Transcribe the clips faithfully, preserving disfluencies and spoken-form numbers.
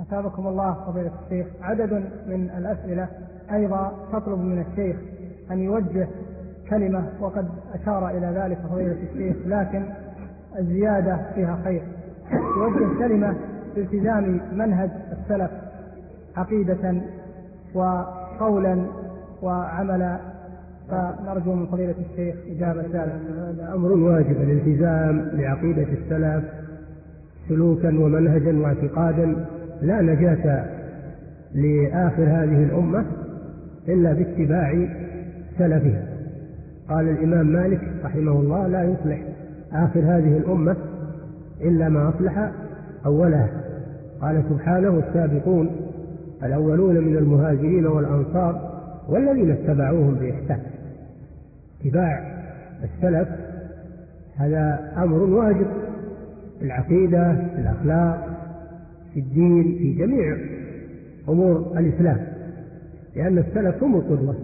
أثابكم الله فضيلة الشيخ. عدد من الأسئلة أيضا تطلب من الشيخ أن يوجه كلمة، وقد أشار إلى ذلك فضيلة الشيخ، لكن الزيادة فيها خير. يوجه كلمة بالتزام منهج السلف عقيدة وقولا وعملا، فنرجو من فضيلة الشيخ إجابة ذلك. هذا أمر واجب، الالتزام بعقيدة السلف سلوكا ومنهجا واعتقادا. لا نجاة لآخر هذه الأمة إلا باتباع سلفها. قال الإمام مالك رحمه الله: لا يصلح آخر هذه الأمة إلا ما أصلح أولها. قال سبحانه: السابقون الأولون من المهاجرين والأنصار والذين اتبعوهم بإحسان. اتباع السلف هذا أمر واجب في العقيدة، في الأخلاق، في الدين، في جميع أمور الإسلام، لأن السلف هم القدوة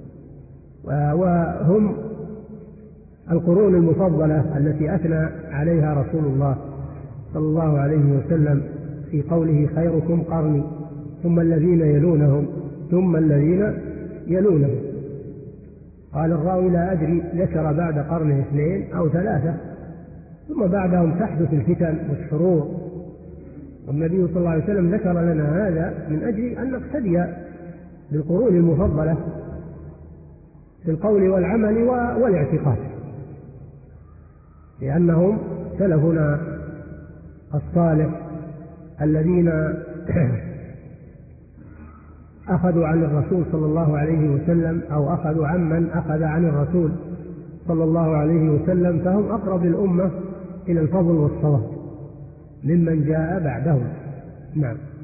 وهم القرون المفضلة التي أثنى عليها رسول الله صلى الله عليه وسلم في قوله: خيركم قرني ثم الذين يلونهم ثم الذين يلونهم. قال الراوي: لا أدري ذكر بعد قرنه اثنين أو ثلاثة، ثم بعدهم تحدث الفتن والشرور، والنبي صلى الله عليه وسلم ذكر لنا هذا من أجل أن نقتدي بالقرون المفضلة في القول والعمل والاعتقاد، لأنهم سلفنا الصالح الذين أخذوا عن الرسول صلى الله عليه وسلم، أو أخذوا عمن أخذ عن الرسول صلى الله عليه وسلم، فهم أقرب الأمة إلى الفضل والصواب ممن جاء بعدهم. نعم.